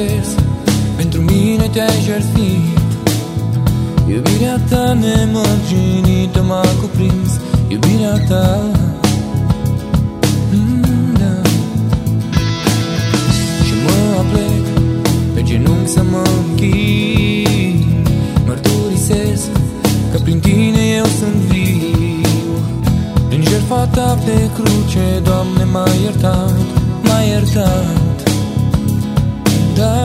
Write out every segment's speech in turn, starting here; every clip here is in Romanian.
amintesc, pentru mine te-ai jertfit. Iubirea ta nemărginită m-a cuprins, iubirea ta. Da. Și mă aplec pe genunchi să mă închin, mărturisesc că prin tine eu sunt viu. Prin jertfa ta pe cruce, Doamne, m-ai iertat, m-ai iertat. Da.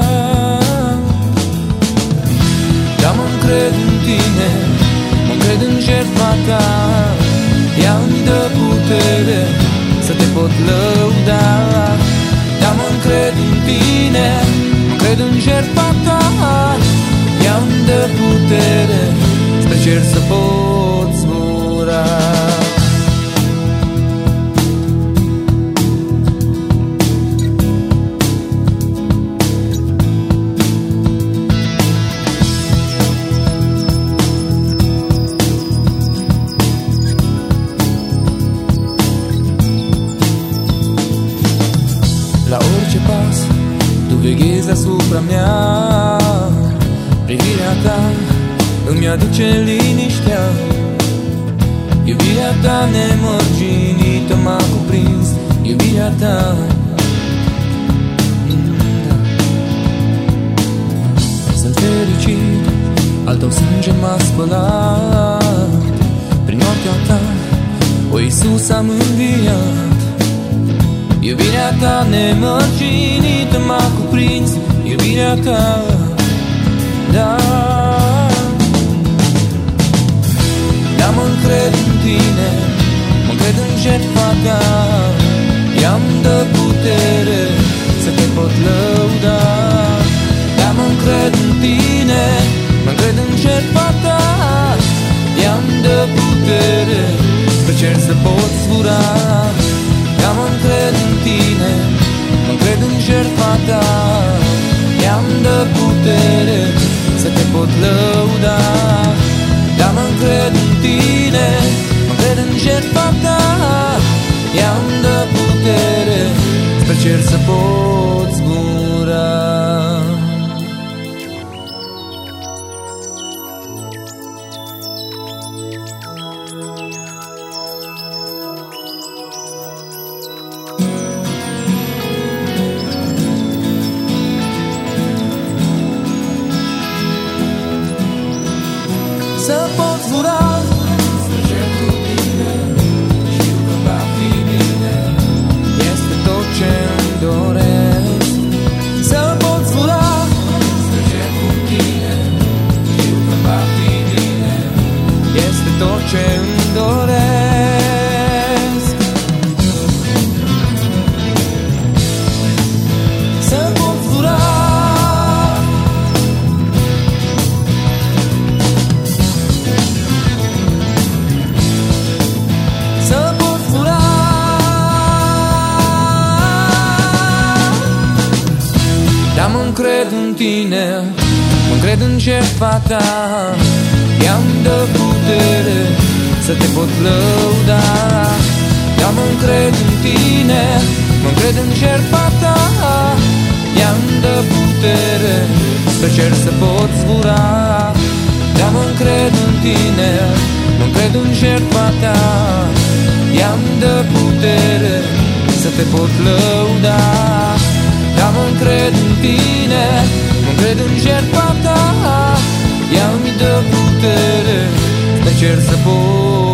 Da, mă-ncred în tine, mă-ncred în jertfa ta. Ea-mi dă putere să te pot lăuda. Da, mă-ncred în tine, mă-ncred în jertfa ta. Ea-mi dă putere spre cer să pot zbura. La orice pas, tu veghezi asupra mea. Privirea ta îmi aduce liniștea. Iubirea ta nemărginită m-a cuprins, iubirea ta. Da. Sunt fericit, al tău sânge m-a spălat. Prin moartea ta, o Iisus, am înviat. Iubirea ta nemărginită m-a cuprins, iubirea ta. Da. Da, mă-ncred în tine, mă-ncred în jertfa ta. Ea-mi dă putere să te pot lăuda. Da, mă-ncred în tine, mă-ncred în jertfa ta. Ea-mi dă putere spre cer să pot zbura. Da, mă-ncred în tine, mă-ncred în jertfa ta. Ea-mi dă putere să te pot lăuda. Da, mă-ncred în tine, mă-ncred în jertfa ta. Ea-mi dă putere spre cer să pot zbura. Să pot zbura spre cer cu tine, știu că va fi bine, este tot ce îmi doresc. Să pot zbura spre cer cu tine, știu că va fi bine, este tot ce îmi doresc. Să pot zbura mă-ncred în tine, mă-ncred în jertfa ta. Ea-mi dă putere să te pot lăuda. Da, mă-ncred în tine, mă-ncred în jertfa ta. Ea-mi dă putere spre cer să pot zbura. Da, mă-ncred în tine, mă-ncred în jertfa ta. Ea-mi dă putere să te pot lăuda. Da, mă-ncred în tine, mă-ncred în jertfa ta. Ea mi dă putere spre cer să pot